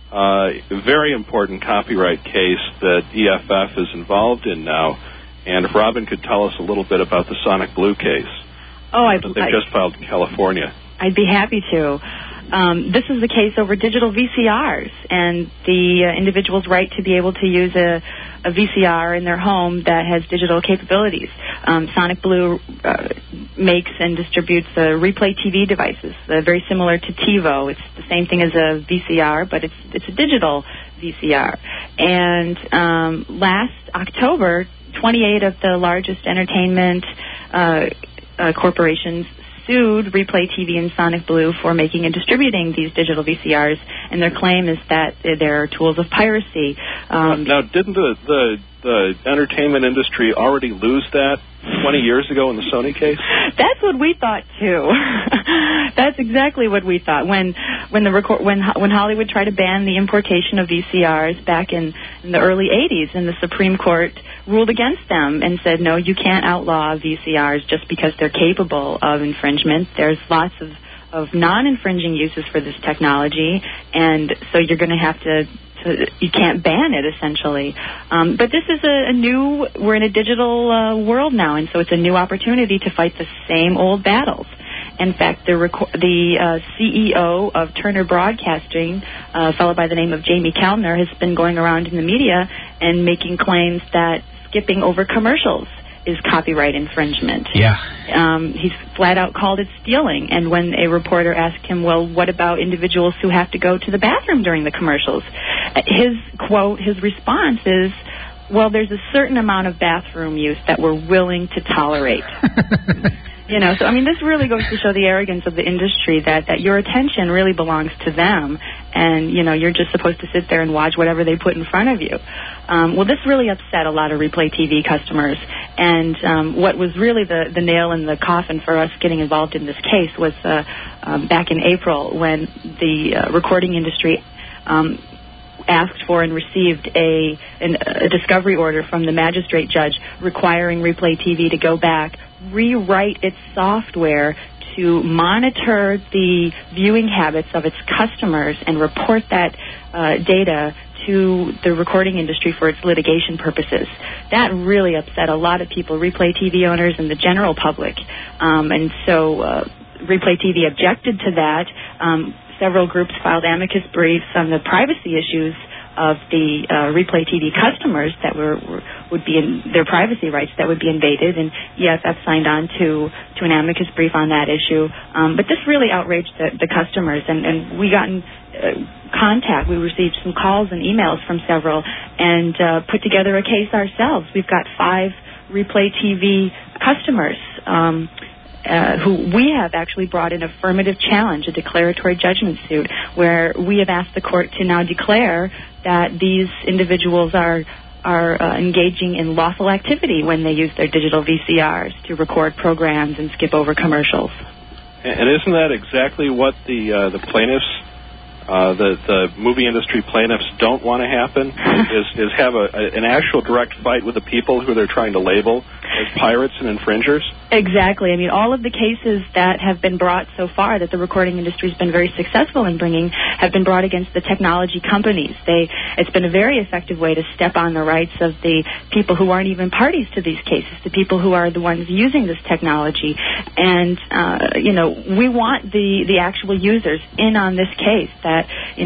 very important copyright case that EFF is involved in now. And if Robin could tell us a little bit about the Sonic Blue case that they've just filed in California. I'd be happy to. This is a case over digital VCRs and the individual's right to be able to use a VCR in their home that has digital capabilities. Sonic Blue makes and distributes replay TV devices, very similar to TiVo. It's the same thing as a VCR, but it's a digital VCR. And last October, 28 of the largest entertainment corporations sued Replay TV and Sonic Blue for making and distributing these digital VCRs, and their claim is that they're tools of piracy. Now, didn't the entertainment industry already lose that 20 years ago in the Sony case? That's what we thought too. That's exactly what we thought when Hollywood tried to ban the importation of VCRs back in the early 80s, and the Supreme Court ruled against them and said, no, you can't outlaw VCRs just because they're capable of infringement. There's lots of non-infringing uses for this technology, and so you're going to have to you can't ban it, essentially. But this is we're in a digital world now, and so it's a new opportunity to fight the same old battles. In fact, the CEO of Turner Broadcasting, a fellow by the name of Jamie Kellner, has been going around in the media and making claims that skipping over commercials is copyright infringement. Yeah. He's flat out called it stealing. And when a reporter asked him, well, what about individuals who have to go to the bathroom during the commercials? His response is, well, there's a certain amount of bathroom use that we're willing to tolerate. So, I mean, this really goes to show the arrogance of the industry that your attention really belongs to them, and, you're just supposed to sit there and watch whatever they put in front of you. Well, this really upset a lot of Replay TV customers, and what was really the nail in the coffin for us getting involved in this case was back in April when the recording industry asked for and received a discovery order from the magistrate judge requiring Replay TV to go back, rewrite its software to monitor the viewing habits of its customers and report that data to the recording industry for its litigation purposes. That really upset a lot of people, Replay TV owners and the general public. And so Replay TV objected to that. Several groups filed amicus briefs on the privacy issues of the Replay TV customers that would be in their privacy rights that would be invaded, and EFF signed on to an amicus brief on that issue. But this really outraged the customers, and we got in contact. We received some calls and emails from several, and put together a case ourselves. We've got 5 Replay TV customers who we have actually brought an affirmative challenge, a declaratory judgment suit, where we have asked the court to now declare that these individuals are engaging in lawful activity when they use their digital VCRs to record programs and skip over commercials. And isn't that exactly what the plaintiffs, the movie industry plaintiffs, don't want to happen? is have an actual direct fight with the people who they're trying to label as pirates and infringers? Exactly. I mean, all of the cases that have been brought so far that the recording industry has been very successful in bringing have been brought against the technology companies. It's been a very effective way to step on the rights of the people who aren't even parties to these cases, the people who are the ones using this technology. And, we want the actual users in on this case that,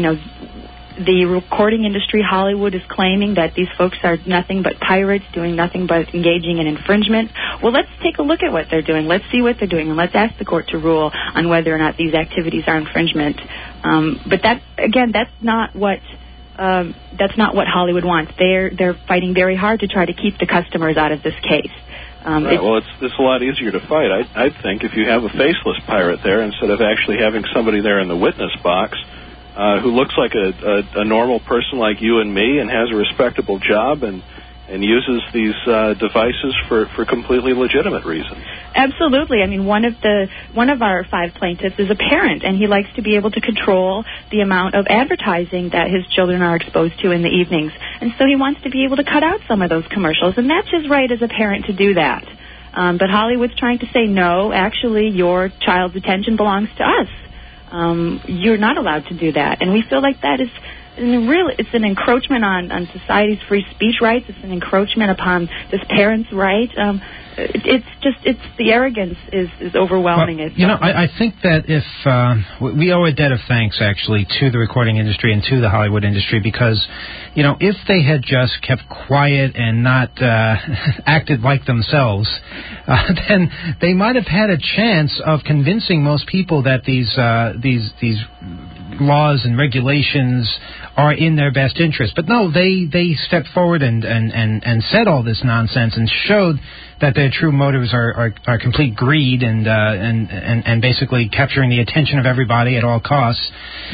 the recording industry, Hollywood, is claiming that these folks are nothing but pirates, doing nothing but engaging in infringement. Well, let's take a look at what they're doing. Let's see what they're doing, and let's ask the court to rule on whether or not these activities are infringement. But that's not what that's not what Hollywood wants. They're fighting very hard to try to keep the customers out of this case. Right. Well, it's a lot easier to fight, I think, if you have a faceless pirate there instead of actually having somebody there in the witness box who looks like a normal person like you and me and has a respectable job and uses these devices for completely legitimate reasons. Absolutely. I mean, one of our 5 plaintiffs is a parent, and he likes to be able to control the amount of advertising that his children are exposed to in the evenings. And so he wants to be able to cut out some of those commercials, and that's his right as a parent to do that. But Hollywood's trying to say, no, actually, your child's attention belongs to us. You're not allowed to do that. And we feel like that is... And really, it's an encroachment on society's free speech rights. It's an encroachment upon this parent's right. It's the arrogance is overwhelming. Well, I think that if we owe a debt of thanks, actually, to the recording industry and to the Hollywood industry, because, if they had just kept quiet and not acted like themselves, then they might have had a chance of convincing most people that these laws and regulations are in their best interest. But no, they stepped forward and said all this nonsense and showed that their true motives are complete greed and basically capturing the attention of everybody at all costs.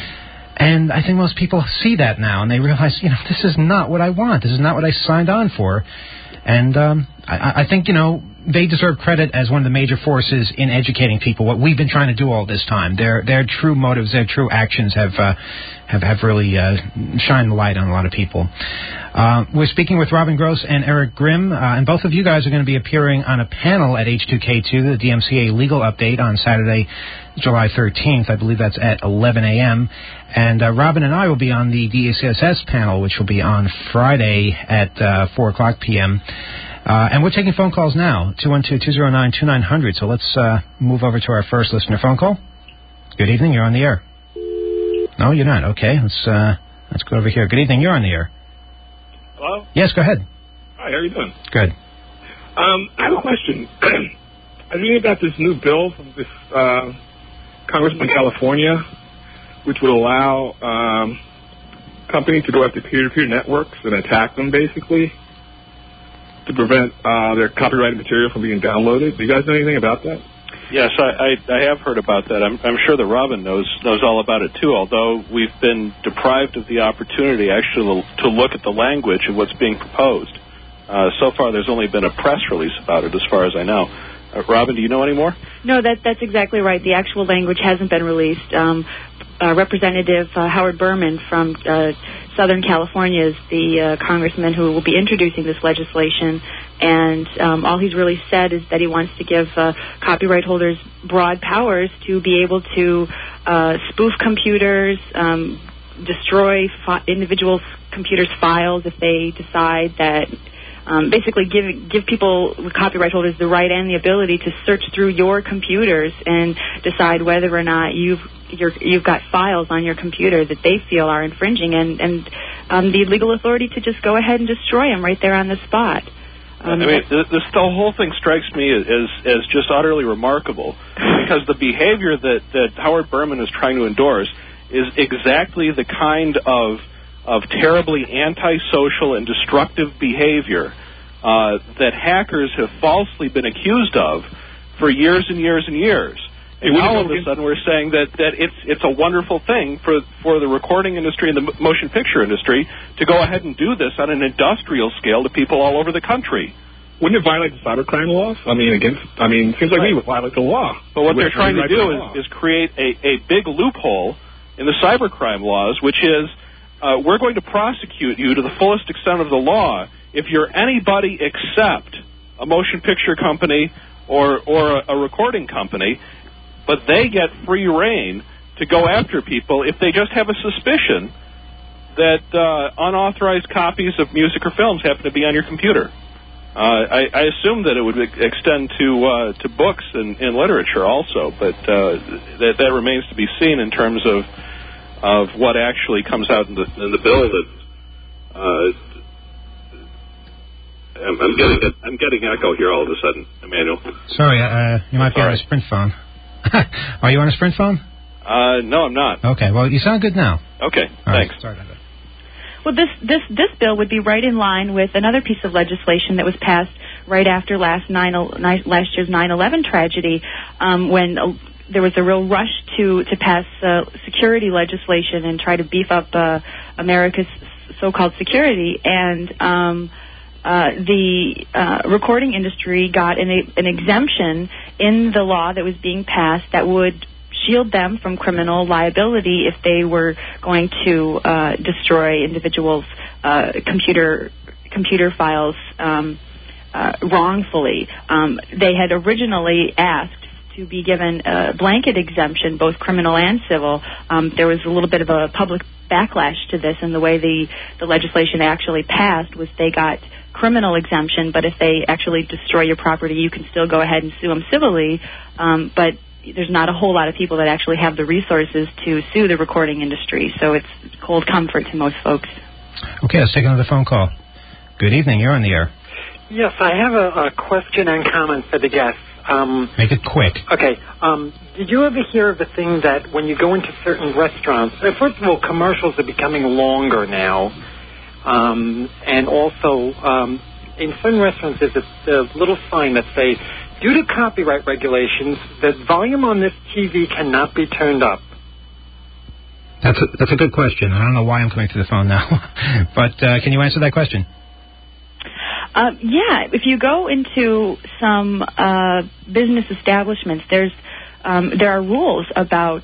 And I think most people see that now, and they realize, this is not what I want. This is not what I signed on for. And I think, they deserve credit as one of the major forces in educating people, what we've been trying to do all this time. Their true motives, their true actions have really shined the light on a lot of people. We're speaking with Robin Gross and Eric Grimm, and both of you guys are going to be appearing on a panel at H2K2, the DMCA Legal Update, on Saturday, July 13th. I believe that's at 11 a.m. And Robin and I will be on the DCSS panel, which will be on Friday at 4 o'clock p.m., and we're taking phone calls now, 212-209-2900. So let's move over to our first listener phone call. Good evening, you're on the air. No, you're not. Okay, let's go over here. Good evening, you're on the air. Hello? Yes, go ahead. Hi, how are you doing? Good. I have a question. I was reading about this new bill from this congressman in California, which would allow companies to go after peer-to-peer networks and attack them, basically, to prevent their copyrighted material from being downloaded. Do you guys know anything about that? Yes, I have heard about that. I'm sure that Robin knows all about it too, although we've been deprived of the opportunity actually to look at the language of what's being proposed. So far there's only been a press release about it as far as I know. Robin, do you know any more? No, that's exactly right. The actual language hasn't been released. Representative Howard Berman from Southern California is the congressman who will be introducing this legislation, and all he's really said is that he wants to give copyright holders broad powers to be able to spoof computers, destroy individuals' computers' files if they decide that. Basically give people, copyright holders, the right and the ability to search through your computers and decide whether or not you've got files on your computer that they feel are infringing, and the legal authority to just go ahead and destroy them right there on the spot. The whole thing strikes me as just utterly remarkable, because the behavior that Howard Berman is trying to endorse is exactly the kind of terribly antisocial and destructive behavior that hackers have falsely been accused of for years and years and years. And all of a sudden we're saying that it's a wonderful thing for the recording industry and the motion picture industry to go ahead and do this on an industrial scale to people all over the country. Wouldn't it violate the cybercrime laws? It seems like we would violate the law. But what they're trying to do is create a big loophole in the cybercrime laws, which is we're going to prosecute you to the fullest extent of the law if you're anybody except a motion picture company or a recording company, but they get free reign to go after people if they just have a suspicion that unauthorized copies of music or films happen to be on your computer. I assume that it would extend to books and literature also, but that remains to be seen in terms of what actually comes out in the bill. That I'm getting echo here all of a sudden, Emmanuel. Sorry, you might be on a Sprint phone. Are you on a Sprint phone? No, I'm not. Okay, well, you sound good now. Okay, all thanks. Right, sorry about that. Well, this bill would be right in line with another piece of legislation that was passed right after last year's 9/11 tragedy, when there was a real rush to pass security legislation and try to beef up America's so-called security, and the recording industry got an exemption in the law that was being passed that would shield them from criminal liability if they were going to destroy individuals' computer files wrongfully. They had originally asked to be given a blanket exemption, both criminal and civil. There was a little bit of a public backlash to this, and the way the legislation actually passed was they got criminal exemption, but if they actually destroy your property, you can still go ahead and sue them civilly. But there's not a whole lot of people that actually have the resources to sue the recording industry, so it's cold comfort to most folks. Okay, let's take another phone call. Good evening, you're on the air. Yes, I have a question and comment for the guests. Make it quick. Okay. Did you ever hear of the thing that when you go into certain restaurants, first of all, commercials are becoming longer now, and also in certain restaurants there's a little sign that says, due to copyright regulations, the volume on this TV cannot be turned up. That's a good question. I don't know why I'm coming to the phone now, but can you answer that question? Yeah, if you go into some business establishments, there are rules about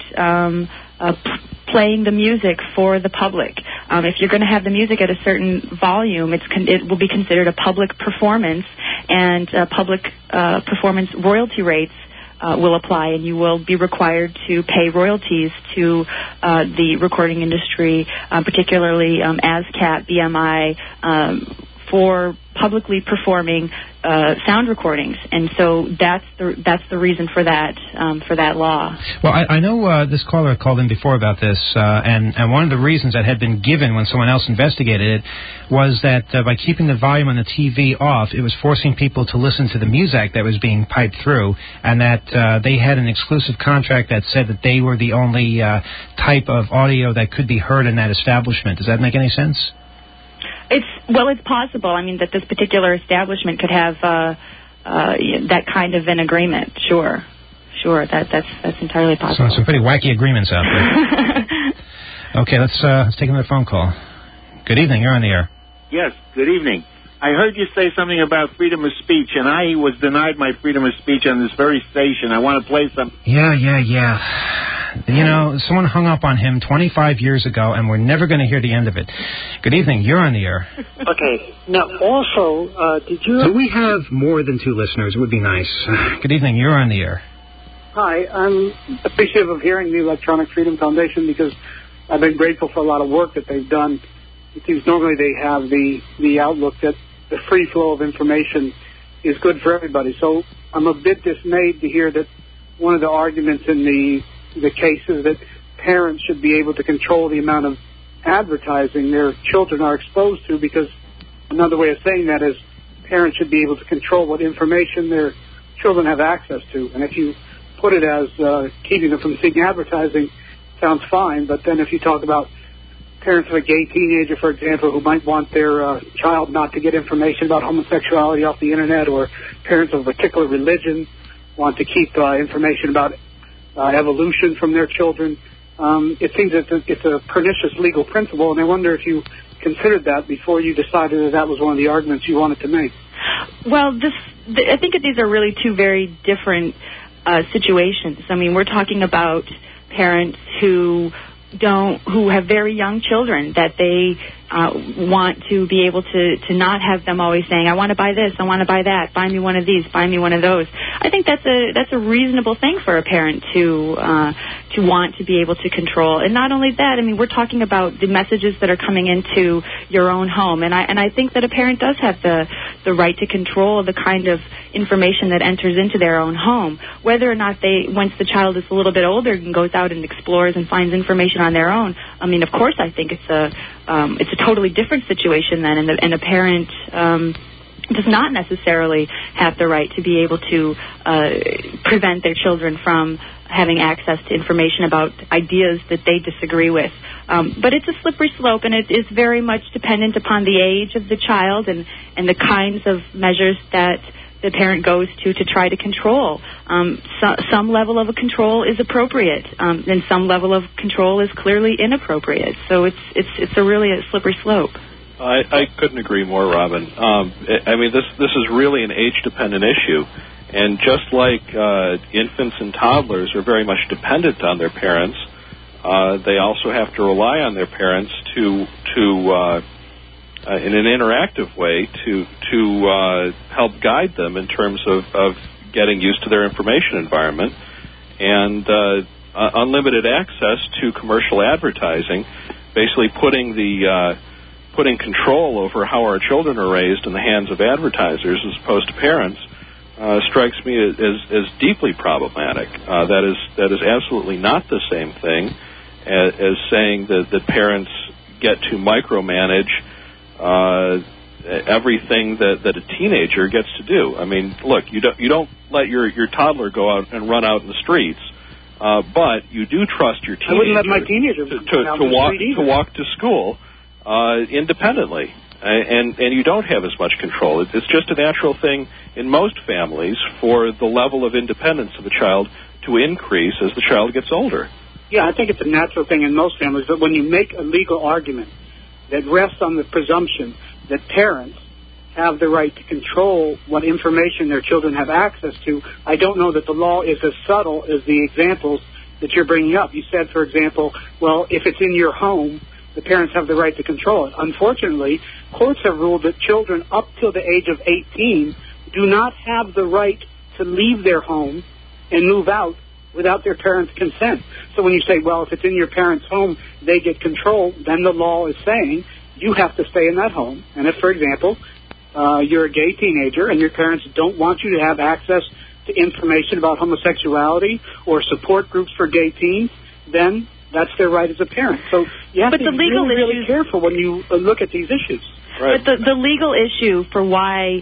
playing the music for the public. If you're going to have the music at a certain volume, it will be considered a public performance, and public performance royalty rates will apply, and you will be required to pay royalties to the recording industry, particularly ASCAP, BMI, for publicly performing sound recordings, and so that's the reason for that law. Well, I know this caller called in before about this, and one of the reasons that had been given when someone else investigated it was that by keeping the volume on the TV off, it was forcing people to listen to the music that was being piped through, and that they had an exclusive contract that said that they were the only type of audio that could be heard in that establishment. Does that make any sense? It's possible. I mean, that this particular establishment could have that kind of an agreement. Sure, that's entirely possible. So some pretty wacky agreements out there. Okay, let's take another phone call. Good evening, you're on the air. Yes, good evening. I heard you say something about freedom of speech, and I was denied my freedom of speech on this very station. I want to play some. Yeah. You know, someone hung up on him 25 years ago, and we're never going to hear the end of it. Good evening, you're on the air. Okay. Now, also, did you... Do we have more than 2 listeners? It would be nice. Good evening, you're on the air. Hi, I'm appreciative of hearing the Electronic Freedom Foundation because I've been grateful for a lot of work that they've done. It seems normally they have the outlook that the free flow of information is good for everybody. So I'm a bit dismayed to hear that one of the arguments in the case is that parents should be able to control the amount of advertising their children are exposed to, because another way of saying that is parents should be able to control what information their children have access to. And if you put it as keeping them from seeing advertising, sounds fine. But then if you talk about parents of a gay teenager, for example, who might want their child not to get information about homosexuality off the internet, or parents of a particular religion want to keep information about evolution from their children, it seems that it's a pernicious legal principle, and I wonder if you considered that before you decided that was one of the arguments you wanted to make. Well, I think that these are really 2 very different situations. I mean, we're talking about parents who have very young children that they want to be able to not have them always saying, I want to buy this, I want to buy that, buy me one of these, buy me one of those. I think that's a reasonable thing for a parent to want to be able to control. And not only that, I mean, we're talking about the messages that are coming into your own home, and I think that a parent does have the right to control the kind of information that enters into their own home. Whether or not once the child is a little bit older and goes out and explores and finds information on their own, I mean, of course, I think it's a totally different situation then, and a parent does not necessarily have the right to be able to prevent their children from having access to information about ideas that they disagree with. But it's a slippery slope, and it is very much dependent upon the age of the child and the kinds of measures that the parent goes to try to control. Some level of a control is appropriate, and some level of control is clearly inappropriate. So it's really a slippery slope. I couldn't agree more, Robin. I mean, this is really an age-dependent issue, and just like infants and toddlers are very much dependent on their parents, they also have to rely on their parents to in an interactive way to help guide them in terms of getting used to their information environment. And unlimited access to commercial advertising, basically putting control over how our children are raised in the hands of advertisers as opposed to parents, strikes me as deeply problematic. That is absolutely not the same thing as saying that parents get to micromanage everything that a teenager gets to do. I mean, look, you don't let your toddler go out and run out in the streets, but you do trust your teenager. I wouldn't let my teenager to walk to school independently, and you don't have as much control. It's just a natural thing in most families for the level of independence of a child to increase as the child gets older. Yeah, I think it's a natural thing in most families, but when you make a legal argument that rests on the presumption that parents have the right to control what information their children have access to, I don't know that the law is as subtle as the examples that you're bringing up. You said, for example, well, if it's in your home, the parents have the right to control it. Unfortunately, courts have ruled that children up till the age of 18 do not have the right to leave their home and move out without their parents' consent. So when you say, well, if it's in your parents' home, they get control, then the law is saying you have to stay in that home. And if, for example, you're a gay teenager and your parents don't want you to have access to information about homosexuality or support groups for gay teens, then that's their right as a parent. So you have to be really careful when you look at these issues. Right. But the legal issue for why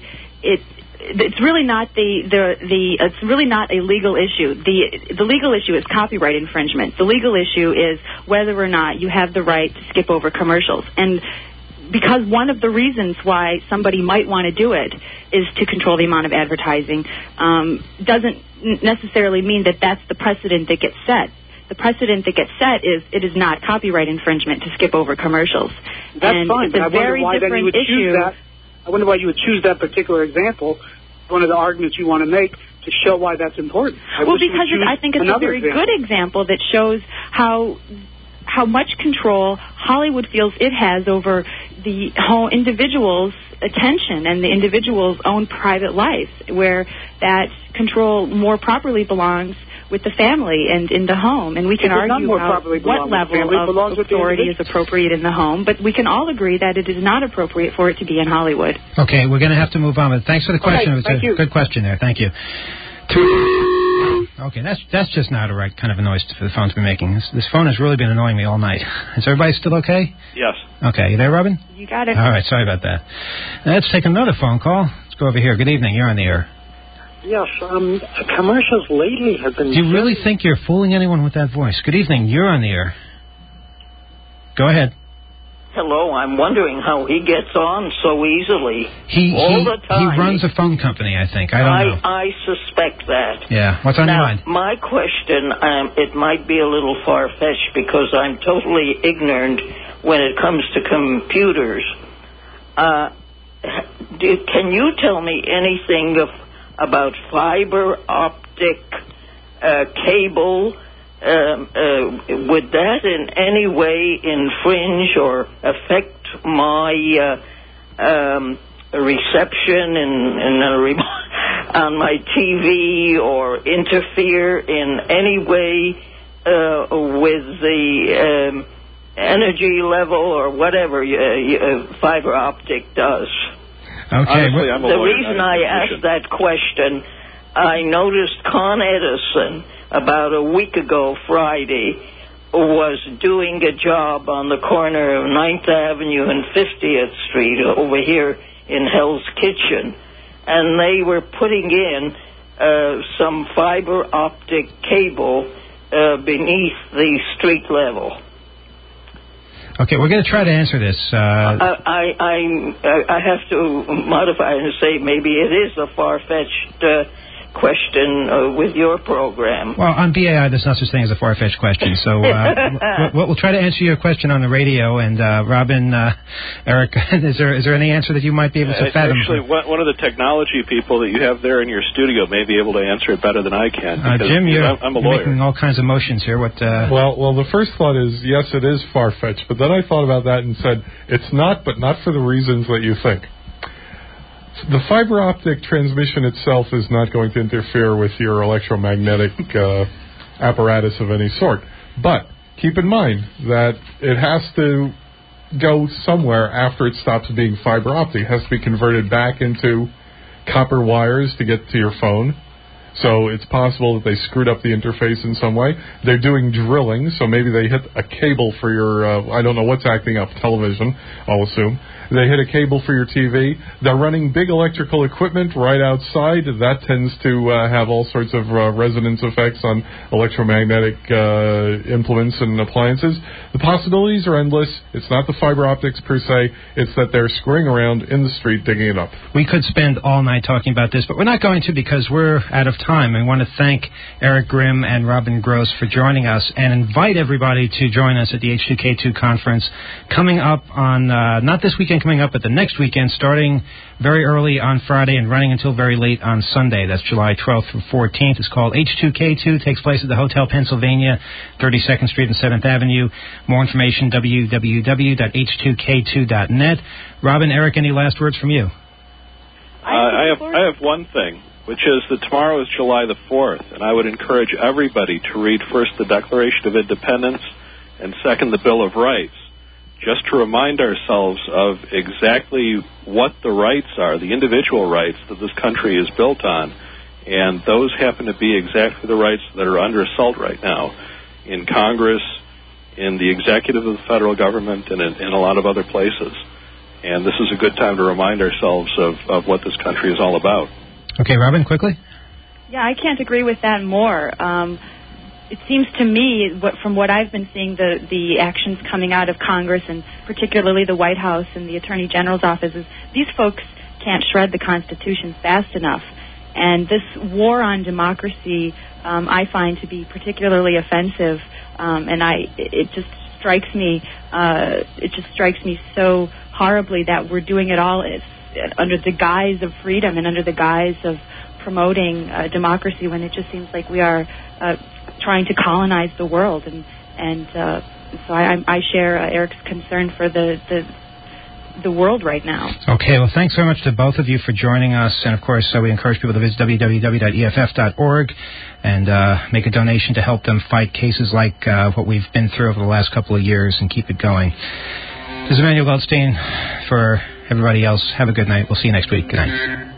it's really not it's really not a legal issue. The legal issue is copyright infringement. The legal issue is whether or not you have the right to skip over commercials. And because one of the reasons why somebody might want to do it is to control the amount of advertising, doesn't necessarily mean that that's the precedent that gets set. The precedent that gets set is it is not copyright infringement to skip over commercials. That's fine, but I wonder why then you would choose that. I wonder why you would choose that particular example, one of the arguments you want to make, to show why that's important. Well, because I think it's a very good example that shows how much control Hollywood feels it has over the whole individual's attention and the individual's own private life, where that control more properly belongs with the family and in the home. And we can argue about what level of authority is appropriate in the home, but we can all agree that it is not appropriate for it to be in Hollywood. Okay, we're going to have to move on, but thanks for the question. Okay, thank you. Good question there. Thank you. Okay, that's just not a right kind of a noise for the phone to be making. This phone has really been annoying me all night. Is everybody still okay? Yes. Okay, you there, Robin? You got it. All right, sorry about that. Let's take another phone call. Let's go over here. Good evening. You're on the air. Yes, commercials lately have been... Do you really think you're fooling anyone with that voice? Good evening. You're on the air. Go ahead. Hello, I'm wondering how he gets on so easily the time. He runs a phone company, I think. I don't know. I suspect that. Yeah. What's on your mind? My question, it might be a little far-fetched because I'm totally ignorant when it comes to computers. Can you tell me anything about fiber optic cable? Would that in any way infringe or affect my reception on my TV or interfere in any way with the energy level or whatever fiber optic does? Okay. The reason I asked that question, I noticed Con Edison about a week ago Friday was doing a job on the corner of 9th Avenue and 50th Street over here in Hell's Kitchen, and they were putting in some fiber optic cable beneath the street level. Okay, we're going to try to answer this. I have to modify and say maybe it is a far-fetched question with your program. Well, on BAI, there's no such thing as a far-fetched question. So we'll try to answer your question on the radio. And Robin, Eric, is there any answer that you might be able to fathom? Actually, one of the technology people that you have there in your studio may be able to answer it better than I can. Jim, I'm a lawyer. Making all kinds of motions here. What? Well, the first thought is, yes, it is far-fetched. But then I thought about that and said, it's not, but not for the reasons that you think. The fiber optic transmission itself is not going to interfere with your electromagnetic apparatus of any sort. But keep in mind that it has to go somewhere after it stops being fiber optic. It has to be converted back into copper wires to get to your phone. So it's possible that they screwed up the interface in some way. They're doing drilling, so maybe they hit a cable for your, I don't know what's acting up, television, I'll assume. They hit a cable for your TV. They're running big electrical equipment right outside. That tends to have all sorts of resonance effects on electromagnetic implements and appliances. The possibilities are endless. It's not the fiber optics per se. It's that they're screwing around in the street digging it up. We could spend all night talking about this, but we're not going to because we're out of time. I want to thank Eric Grimm and Robin Gross for joining us and invite everybody to join us at the H2K2 conference coming up on, not this weekend coming up, but the next weekend, starting very early on Friday and running until very late on Sunday. That's July 12th through 14th. It's called H2K2. Takes place at the Hotel Pennsylvania, 32nd Street and 7th Avenue. More information, www.h2k2.net. Robin, Eric, any last words from you? I have one thing, which is that tomorrow is July the 4th, and I would encourage everybody to read first the Declaration of Independence and second the Bill of Rights, just to remind ourselves of exactly what the rights are, the individual rights that this country is built on. And those happen to be exactly the rights that are under assault right now in Congress, in the executive of the federal government, and in a lot of other places. And this is a good time to remind ourselves of what this country is all about. Okay, Robin, quickly. Yeah, I can't agree with that more. It seems to me, from what I've been seeing, the actions coming out of Congress and particularly the White House and the Attorney General's office is these folks can't shred the Constitution fast enough. And this war on democracy, I find to be particularly offensive. And it just strikes me so horribly that we're doing it all under the guise of freedom and under the guise of promoting democracy, when it just seems like we are trying to colonize the world, and so I share Eric's concern for the world right now. Okay, well, thanks very much to both of you for joining us, and of course we encourage people to visit www.eff.org and make a donation to help them fight cases like what we've been through over the last couple of years and keep it going. This is Emmanuel Goldstein. For everybody else, have a good night. We'll see you next week. Good night.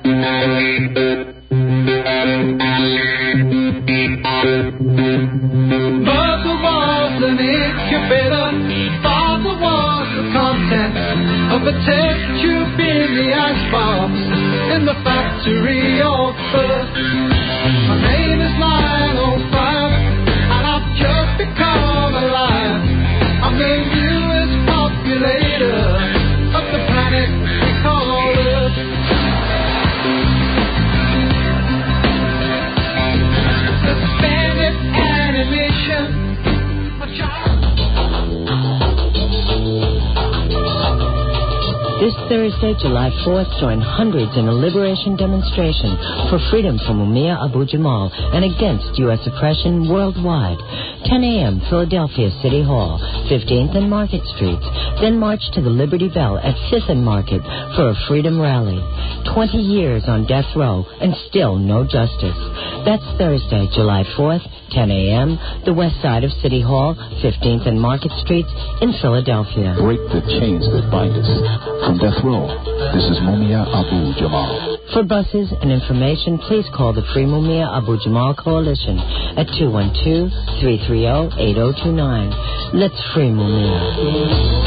Mother was an incubator, father was the content of a test tube in the icebox in the factory of birth. My name is 905 and I've just become alive. I'm the newest populator of the planet we call Earth. Suspended animation. This Thursday, July 4th, join hundreds in a liberation demonstration for freedom from Mumia Abu-Jamal and against U.S. oppression worldwide. 10 a.m., Philadelphia City Hall, 15th and Market Streets. Then march to the Liberty Bell at 5th and Market for a freedom rally. 20 years on death row and still no justice. That's Thursday, July 4th, 10 a.m., the west side of City Hall, 15th and Market Streets in Philadelphia. Break the chains that bind us. From death row, this is Mumia Abu-Jamal. For buses and information, please call the Free Mumia Abu-Jamal Coalition at 212-330-8029. Let's free Mumia.